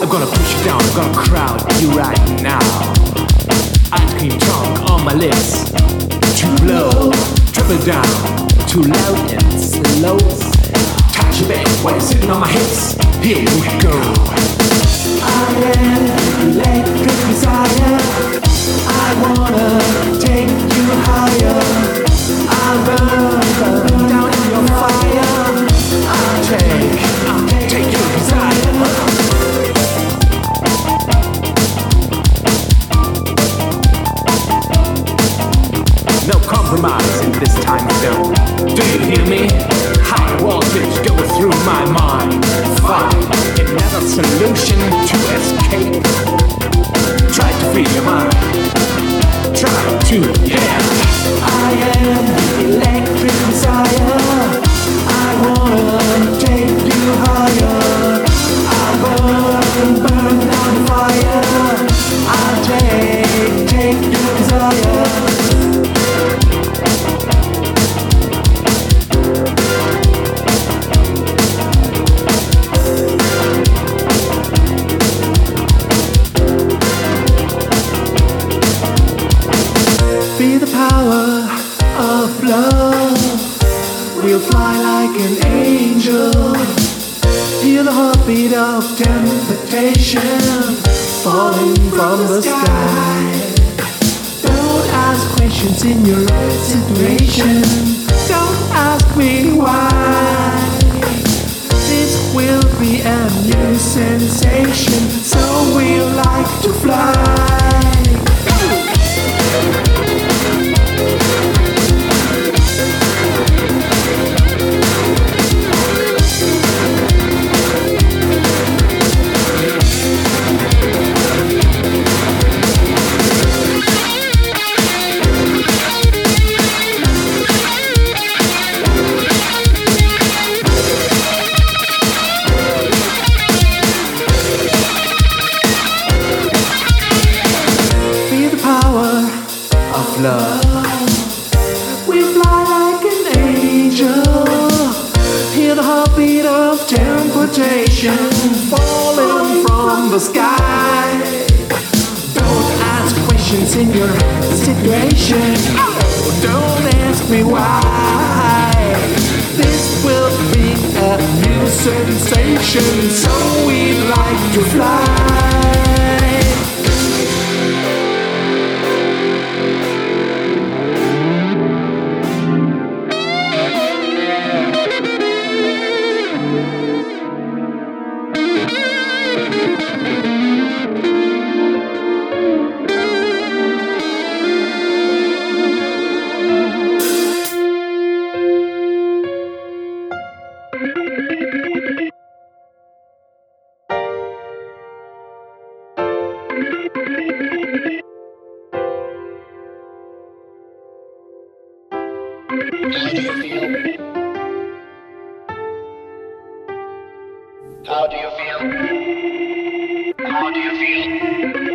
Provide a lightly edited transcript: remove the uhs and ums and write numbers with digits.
I'm gonna push you down, I'm gonna crowd you right now. Ice cream tongue on my lips, to blow, dribble down, too loud and slow. Touch your back while you're sitting on my hips. Here we go. I am electric desire. I wanna take you higher. I'll burn down in your fire. I'll take your desire. No compromise in this time zone. Do you hear me? High voltage goes through my mind. Find another solution to escape. Try to free your mind. Try to, yeah. I am electric desire. I wanna take you higher. I'll burn down the fire. I'll take your desire. Feel the power of love. We'll fly like an angel. Hear the heartbeat of temptation falling from the sky. Don't ask questions in your situation. Don't ask me why. This will be a new sensation, so we like to fly. Love. We fly like an angel. Hear the heartbeat of temptation falling from the sky. Don't ask questions in your situation. Oh, don't ask me why. This will be a new sensation, so we like to fly. How do you feel? How do you feel?